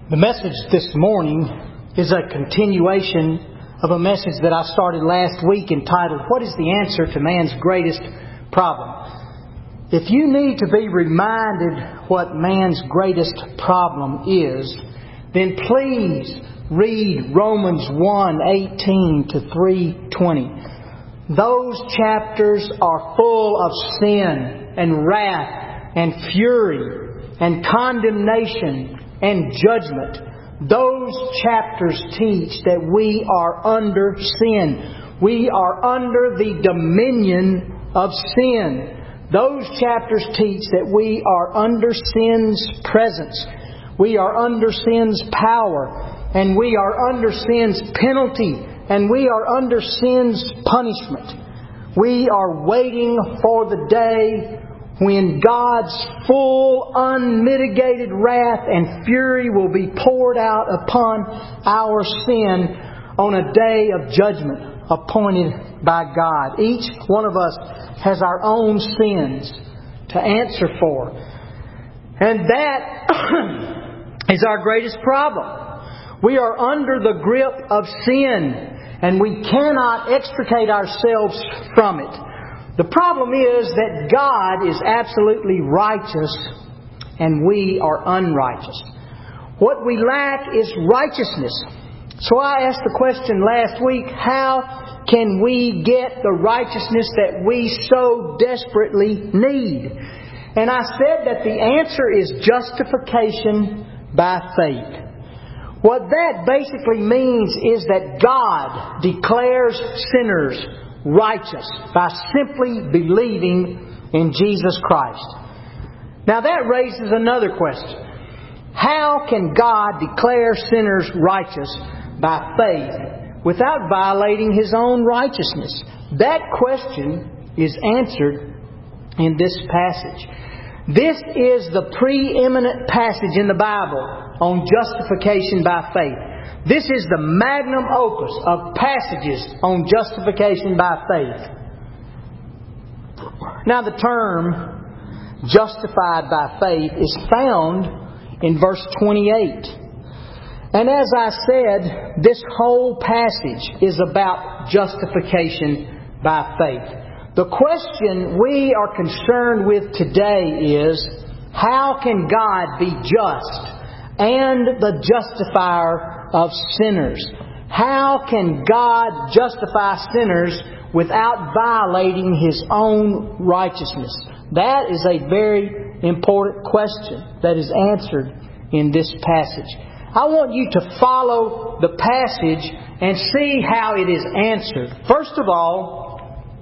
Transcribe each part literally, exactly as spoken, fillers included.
The message this morning is a continuation of a message that I started last week entitled, What is the answer to man's greatest problem? If you need to be reminded what man's greatest problem is, then please read Romans one eighteen to three twenty. Those chapters are full of sin and wrath and fury and condemnation and judgment. Those chapters teach that we are under sin. We are under the dominion of sin. Those chapters teach that we are under sin's presence. We are under sin's power. And we are under sin's penalty. And we are under sin's punishment. We are waiting for the day when God's full, unmitigated wrath and fury will be poured out upon our sin on a day of judgment appointed by God. Each one of us has our own sins to answer for. And that is our greatest problem. We are under the grip of sin, and we cannot extricate ourselves from it. The problem is that God is absolutely righteous and we are unrighteous. What we lack is righteousness. So I asked the question last week, how can we get the righteousness that we so desperately need? And I said that the answer is justification by faith. What that basically means is that God declares sinners righteous by simply believing in Jesus Christ. Now that raises another question. How can God declare sinners righteous by faith without violating His own righteousness? That question is answered in this passage. This is the preeminent passage in the Bible on justification by faith. This is the magnum opus of passages on justification by faith. Now the term justified by faith is found in verse twenty-eight. And as I said, this whole passage is about justification by faith. The question we are concerned with today is, how can God be just and the justifier of sinners? How can God justify sinners without violating His own righteousness? That is a very important question that is answered in this passage. I want you to follow the passage and see how it is answered. First of all,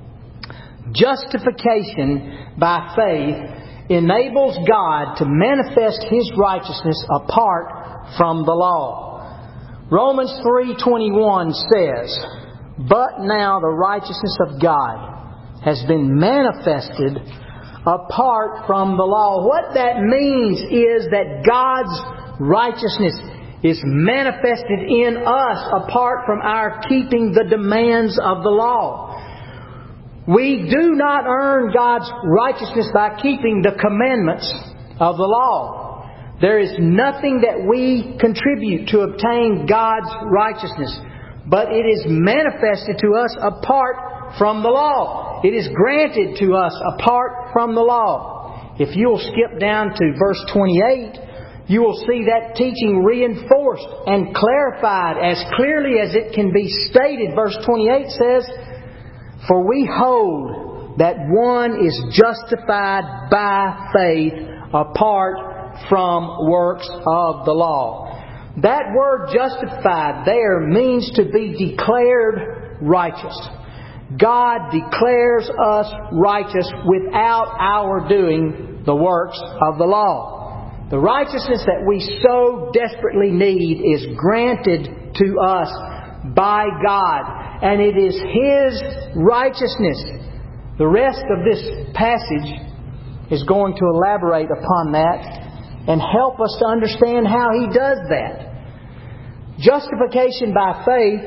justification by faith enables God to manifest His righteousness apart from the law. Romans three twenty-one says, But now the righteousness of God has been manifested apart from the law. What that means is that God's righteousness is manifested in us apart from our keeping the demands of the law. We do not earn God's righteousness by keeping the commandments of the law. There is nothing that we contribute to obtain God's righteousness, but it is manifested to us apart from the law. It is granted to us apart from the law. If you'll skip down to verse twenty-eight, you will see that teaching reinforced and clarified as clearly as it can be stated. Verse twenty-eight says, For we hold that one is justified by faith apart from works of the law. That word justified there means to be declared righteous. God declares us righteous without our doing the works of the law. The righteousness that we so desperately need is granted to us by God. And it is His righteousness. The rest of this passage is going to elaborate upon that and help us to understand how He does that. Justification by faith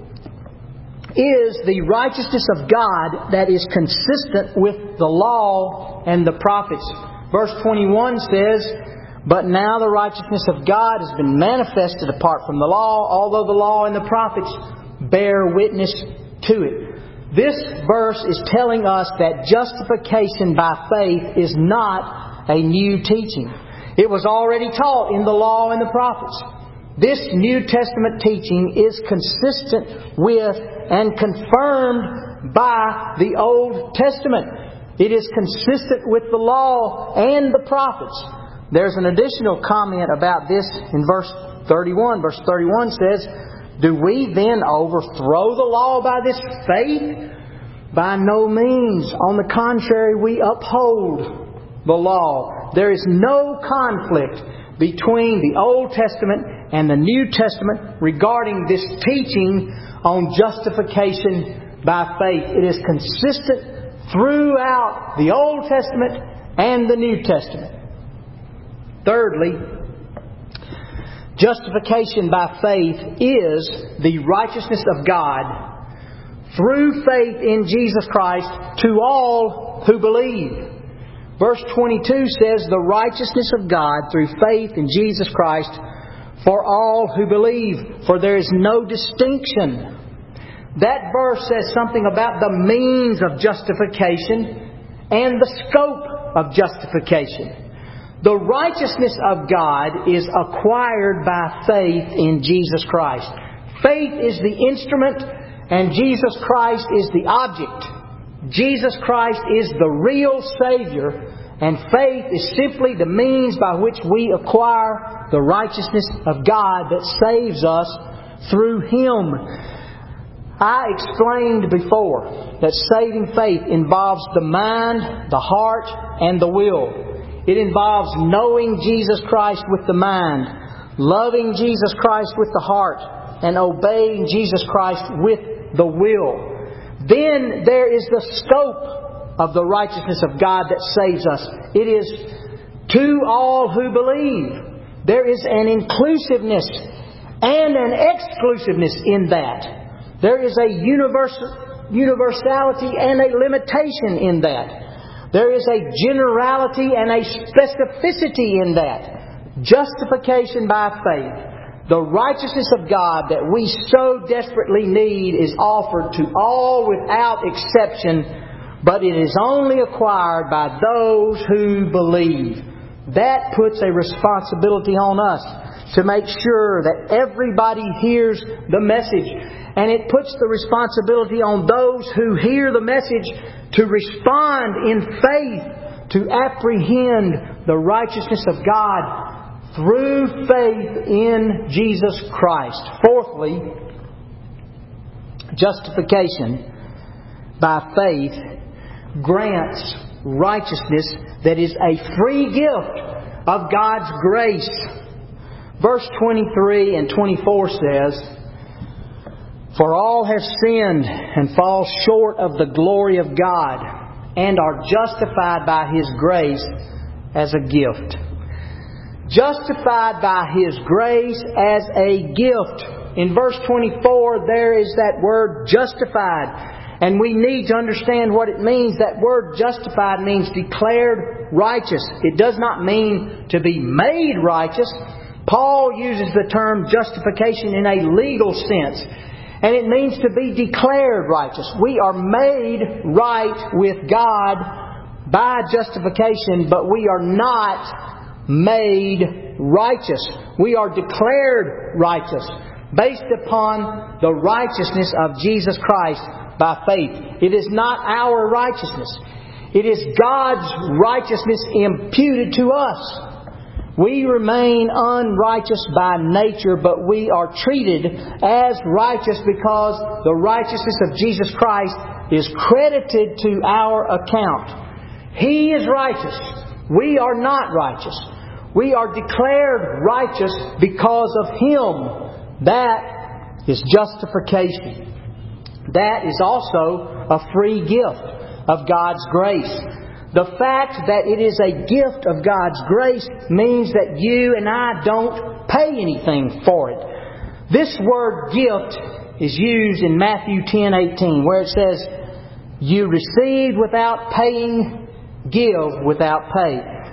is the righteousness of God that is consistent with the law and the prophets. Verse twenty-one says, But now the righteousness of God has been manifested apart from the law, although the law and the prophets bear witness to it. This verse is telling us that justification by faith is not a new teaching. It was already taught in the law and the prophets. This New Testament teaching is consistent with and confirmed by the Old Testament. It is consistent with the law and the prophets. There's an additional comment about this in verse thirty-one. Verse thirty-one says, "Do we then overthrow the law by this faith? By no means. On the contrary, we uphold the law." There is no conflict between the Old Testament and the New Testament regarding this teaching on justification by faith. It is consistent throughout the Old Testament and the New Testament. Thirdly, justification by faith is the righteousness of God through faith in Jesus Christ to all who believe. Verse twenty-two says, "The righteousness of God through faith in Jesus Christ for all who believe, for there is no distinction." That verse says something about the means of justification and the scope of justification. The righteousness of God is acquired by faith in Jesus Christ. Faith is the instrument and Jesus Christ is the object. Jesus Christ is the real Savior, and faith is simply the means by which we acquire the righteousness of God that saves us through Him. I explained before that saving faith involves the mind, the heart, and the will. It involves knowing Jesus Christ with the mind, loving Jesus Christ with the heart, and obeying Jesus Christ with the will. Then there is the scope of the righteousness of God that saves us. It is to all who believe. There is an inclusiveness and an exclusiveness in that. There is a universal, universality and a limitation in that. There is a generality and a specificity in that. Justification by faith. The righteousness of God that we so desperately need is offered to all without exception, but it is only acquired by those who believe. That puts a responsibility on us to make sure that everybody hears the message. And it puts the responsibility on those who hear the message to respond in faith, to apprehend the righteousness of God through faith in Jesus Christ. Fourthly, justification by faith grants righteousness that is a free gift of God's grace. Verse twenty-three and twenty-four says, "For all have sinned and fall short of the glory of God, and are justified by His grace as a gift." Justified by His grace as a gift. In verse twenty-four, there is that word justified. And we need to understand what it means. That word justified means declared righteous. It does not mean to be made righteous. Paul uses the term justification in a legal sense. And it means to be declared righteous. We are made right with God by justification, but we are not made righteous. We are declared righteous based upon the righteousness of Jesus Christ by faith. It is not our righteousness. It is God's righteousness imputed to us. We remain unrighteous by nature, but we are treated as righteous because the righteousness of Jesus Christ is credited to our account. He is righteous. We are not righteous. We are declared righteous because of Him. That is justification. That is also a free gift of God's grace. The fact that it is a gift of God's grace means that you and I don't pay anything for it. This word gift is used in Matthew ten eighteen, where it says, "You received without paying, give without pay."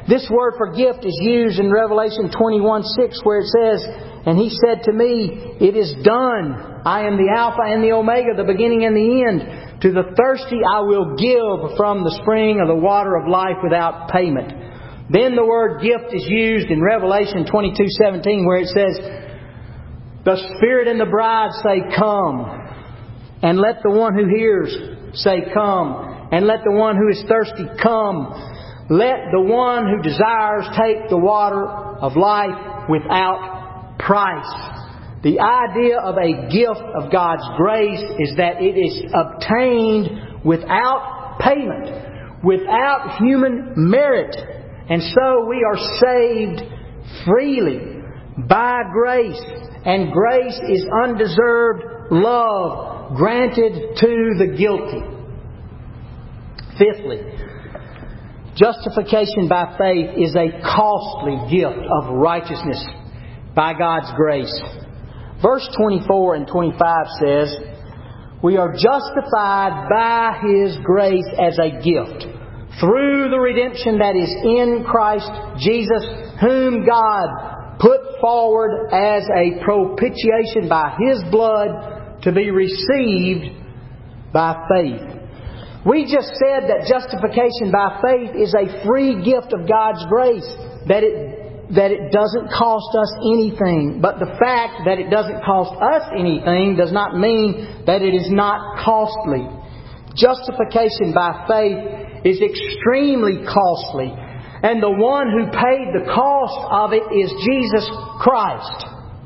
This word for gift is used in Revelation twenty-one six, where it says, "And He said to me, it is done. I am the Alpha and the Omega, the beginning and the end. To the thirsty I will give from the spring of the water of life without payment." Then the word gift is used in Revelation twenty-two seventeen, where it says, "The Spirit and the bride say, Come. And let the one who hears say, Come. And let the one who is thirsty come. Let the one who desires take the water of life without price." The idea of a gift of God's grace is that it is obtained without payment, without human merit. And so we are saved freely by grace. And grace is undeserved love granted to the guilty. Fifthly, justification by faith is a costly gift of righteousness by God's grace. Verse twenty-four and twenty-five says, "We are justified by His grace as a gift, through the redemption that is in Christ Jesus, whom God put forward as a propitiation by His blood to be received by faith." We just said that justification by faith is a free gift of God's grace, that it that it doesn't cost us anything. But the fact that it doesn't cost us anything does not mean that it is not costly. Justification by faith is extremely costly. And the one who paid the cost of it is Jesus Christ.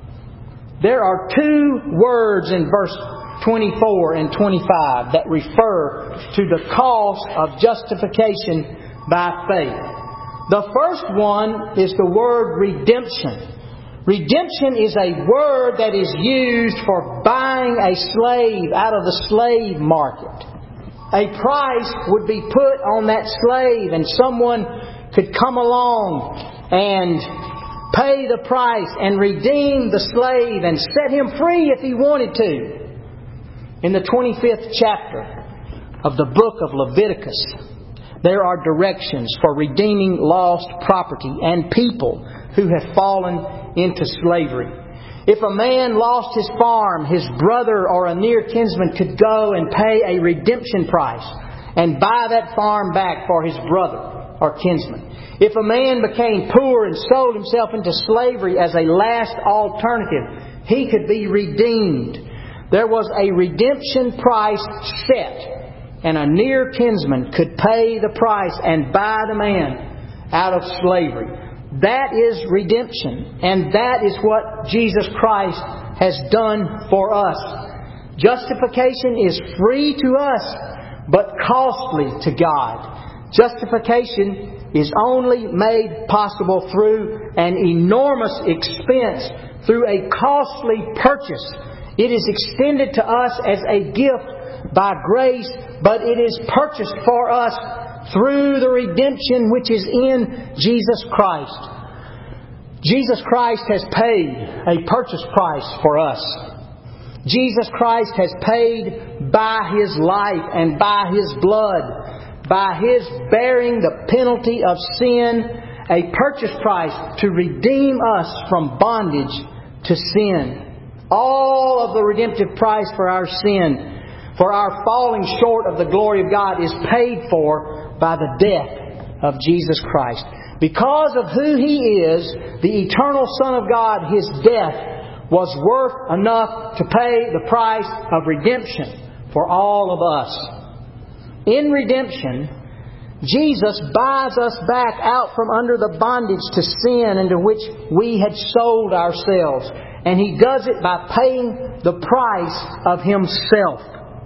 There are two words in verse twenty-four and twenty-five that refer to the cost of justification by faith. The first one is the word redemption. Redemption is a word that is used for buying a slave out of the slave market. A price would be put on that slave, and someone could come along and pay the price and redeem the slave and set him free if he wanted to. In the twenty-fifth chapter of the book of Leviticus, there are directions for redeeming lost property and people who have fallen into slavery. If a man lost his farm, his brother or a near kinsman could go and pay a redemption price and buy that farm back for his brother or kinsman. If a man became poor and sold himself into slavery as a last alternative, he could be redeemed. There was a redemption price set, and a near kinsman could pay the price and buy the man out of slavery. That is redemption. And that is what Jesus Christ has done for us. Justification is free to us, but costly to God. Justification is only made possible through an enormous expense, through a costly purchase. It is extended to us as a gift by grace, but it is purchased for us through the redemption which is in Jesus Christ. Jesus Christ has paid a purchase price for us. Jesus Christ has paid by His life and by His blood, by His bearing the penalty of sin, a purchase price to redeem us from bondage to sin. All of the redemptive price for our sin, for our falling short of the glory of God, is paid for by the death of Jesus Christ. Because of who He is, the eternal Son of God, His death was worth enough to pay the price of redemption for all of us. In redemption, Jesus buys us back out from under the bondage to sin into which we had sold ourselves. And He does it by paying the price of Himself.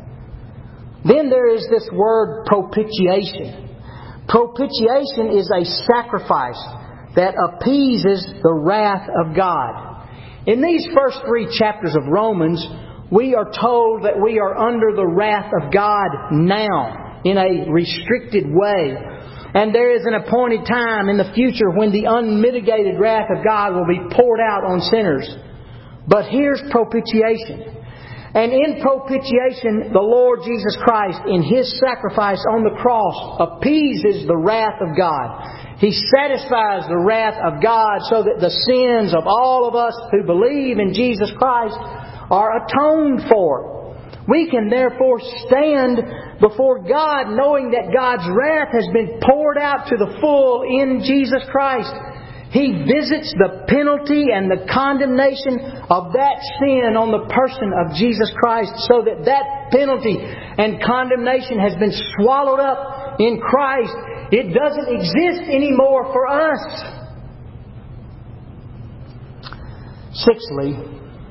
Then there is this word propitiation. Propitiation is a sacrifice that appeases the wrath of God. In these first three chapters of Romans, we are told that we are under the wrath of God now in a restricted way. And there is an appointed time in the future when the unmitigated wrath of God will be poured out on sinners. But here's propitiation. And in propitiation, the Lord Jesus Christ, in His sacrifice on the cross, appeases the wrath of God. He satisfies the wrath of God so that the sins of all of us who believe in Jesus Christ are atoned for. We can therefore stand before God knowing that God's wrath has been poured out to the full in Jesus Christ. He visits the penalty and the condemnation of that sin on the person of Jesus Christ so that that penalty and condemnation has been swallowed up in Christ. It doesn't exist anymore for us. Sixthly,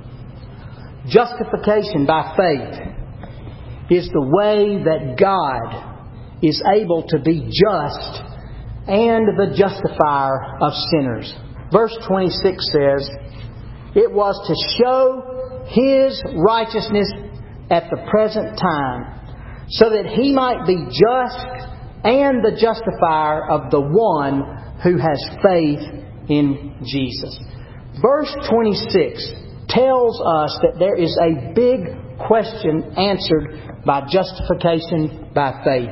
justification by faith is the way that God is able to be just and the justifier of sinners. Verse twenty-six says, it was to show His righteousness at the present time, so that He might be just and the justifier of the one who has faith in Jesus. Verse twenty-six tells us that there is a big question answered by justification by faith.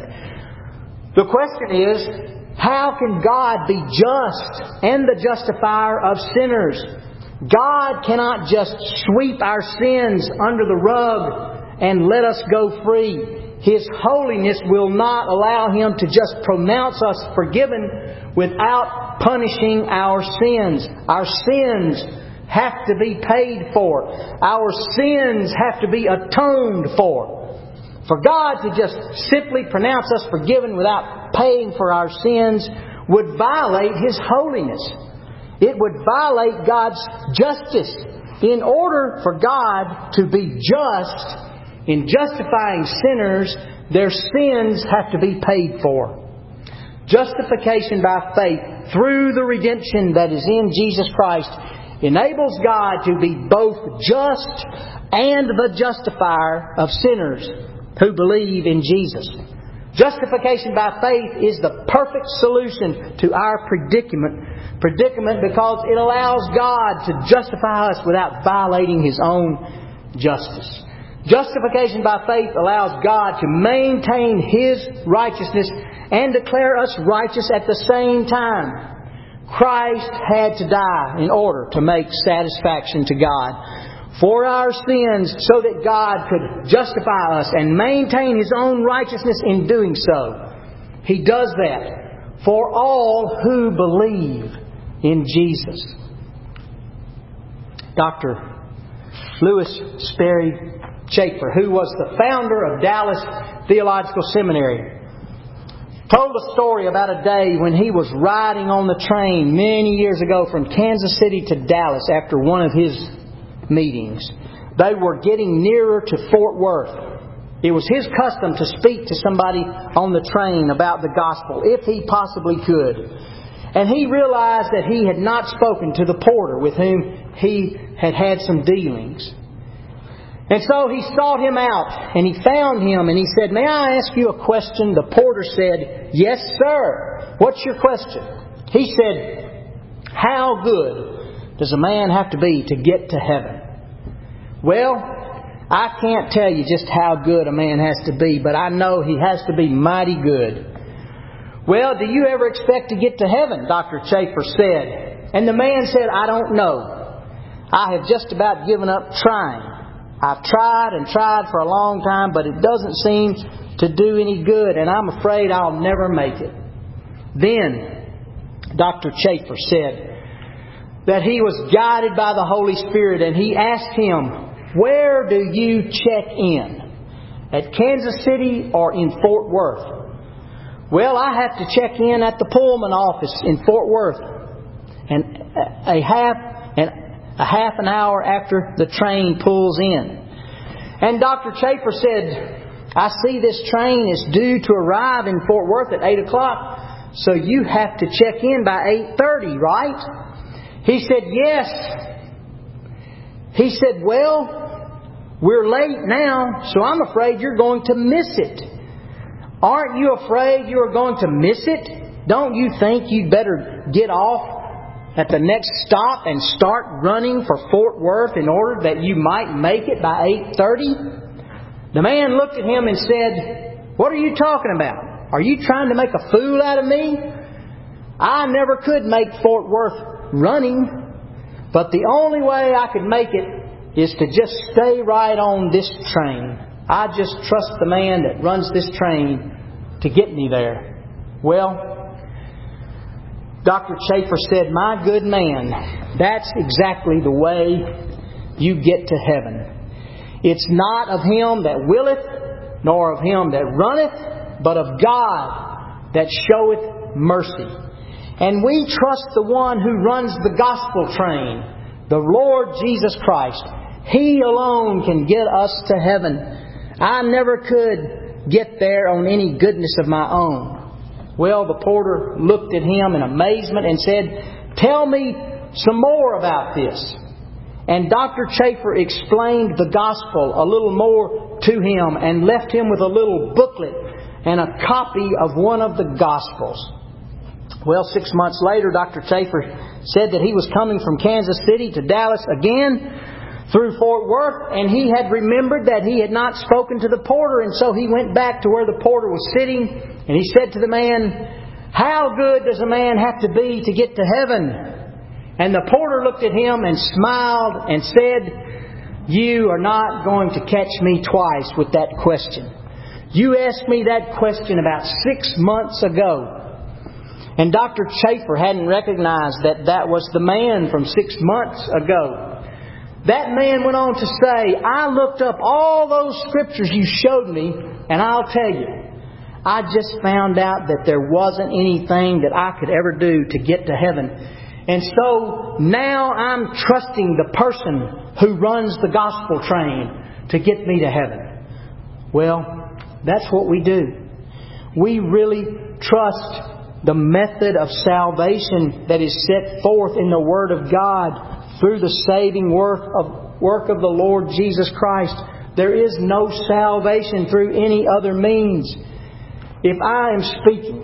The question is, how can God be just and the justifier of sinners? God cannot just sweep our sins under the rug and let us go free. His holiness will not allow Him to just pronounce us forgiven without punishing our sins. Our sins have to be paid for. Our sins have to be atoned for. For God to just simply pronounce us forgiven without paying for our sins would violate His holiness. It would violate God's justice. In order for God to be just in justifying sinners, their sins have to be paid for. Justification by faith through the redemption that is in Jesus Christ enables God to be both just and the justifier of sinners who believe in Jesus. Justification by faith is the perfect solution to our predicament, predicament because it allows God to justify us without violating His own justice. Justification by faith allows God to maintain His righteousness and declare us righteous at the same time. Christ had to die in order to make satisfaction to God for our sins so that God could justify us and maintain His own righteousness in doing so. He does that for all who believe in Jesus. Doctor Lewis Sperry Chafer, who was the founder of Dallas Theological Seminary, told a story about a day when he was riding on the train many years ago from Kansas City to Dallas after one of his meetings. They were getting nearer to Fort Worth. It was his custom to speak to somebody on the train about the gospel, if he possibly could. And he realized that he had not spoken to the porter with whom he had had some dealings. And so he sought him out, and he found him, and he said, "May I ask you a question?" The porter said, "Yes, sir. What's your question?" He said, "How good does a man have to be to get to heaven?" Well, I can't tell you just how good a man has to be, but I know he has to be mighty good. "Well, do you ever expect to get to heaven?" Doctor Chafer said. And the man said, "I don't know. I have just about given up trying. I've tried and tried for a long time, but it doesn't seem to do any good, and I'm afraid I'll never make it." Then Doctor Chafer said that he was guided by the Holy Spirit, and he asked him, "Where do you check in? At Kansas City or in Fort Worth?" "Well, I have to check in at the Pullman office in Fort Worth, and a half and a half an hour after the train pulls in." And Doctor Chafer said, "I see this train is due to arrive in Fort Worth at eight o'clock, so you have to check in by eight thirty, right?" He said, "Yes." He said, "Well, we're late now, so I'm afraid you're going to miss it." "Aren't you afraid you are going to miss it? Don't you think you'd better get off at the next stop and start running for Fort Worth in order that you might make it by eight thirty? The man looked at him and said, "What are you talking about? Are you trying to make a fool out of me?" I never could make Fort Worth running, but the only way I could make it is to just stay right on this train. I just trust the man that runs this train to get me there. Well, Doctor Chafer said, my good man, that's exactly the way you get to heaven. It's not of him that willeth, nor of him that runneth, but of God that showeth mercy. And we trust the one who runs the gospel train, the Lord Jesus Christ. He alone can get us to heaven. I never could get there on any goodness of my own. Well, the porter looked at him in amazement and said, tell me some more about this. And Doctor Chafer explained the gospel a little more to him and left him with a little booklet and a copy of one of the gospels. Well, six months later, Doctor Chafer said that he was coming from Kansas City to Dallas again through Fort Worth, and he had remembered that he had not spoken to the porter, and so he went back to where the porter was sitting, and he said to the man, how good does a man have to be to get to heaven? And the porter looked at him and smiled and said, you are not going to catch me twice with that question. You asked me that question about six months ago. And Doctor Chafer hadn't recognized that that was the man from six months ago. That man went on to say, I looked up all those scriptures you showed me, and I'll tell you, I just found out that there wasn't anything that I could ever do to get to heaven. And so now I'm trusting the person who runs the gospel train to get me to heaven. Well, that's what we do. We really trust the method of salvation that is set forth in the Word of God through the saving work of, work of the Lord Jesus Christ. There is no salvation through any other means. If I am speaking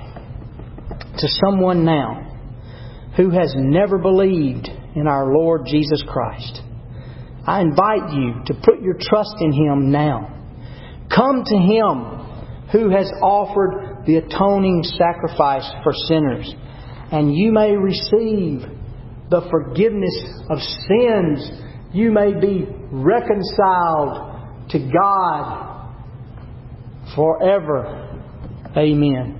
to someone now who has never believed in our Lord Jesus Christ, I invite you to put your trust in Him now. Come to Him who has offered the atoning sacrifice for sinners, and you may receive the forgiveness of sins. You may be reconciled to God forever. Amen.